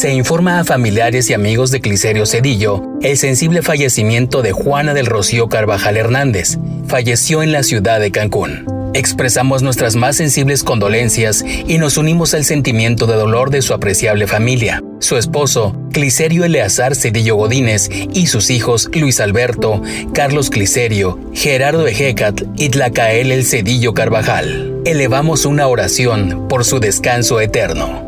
Se informa a familiares y amigos de Cliserio Cedillo el sensible fallecimiento de Juana del Rocío Carvajal Hernández. Falleció en la ciudad de Cancún. Expresamos nuestras más sensibles condolencias y nos unimos al sentimiento de dolor de su apreciable familia, su esposo, Cliserio Eleazar Cedillo Godínez, y sus hijos Luis Alberto, Carlos Cliserio, Gerardo Ejecatl y Tlacael el Cedillo Carvajal. Elevamos una oración por su descanso eterno.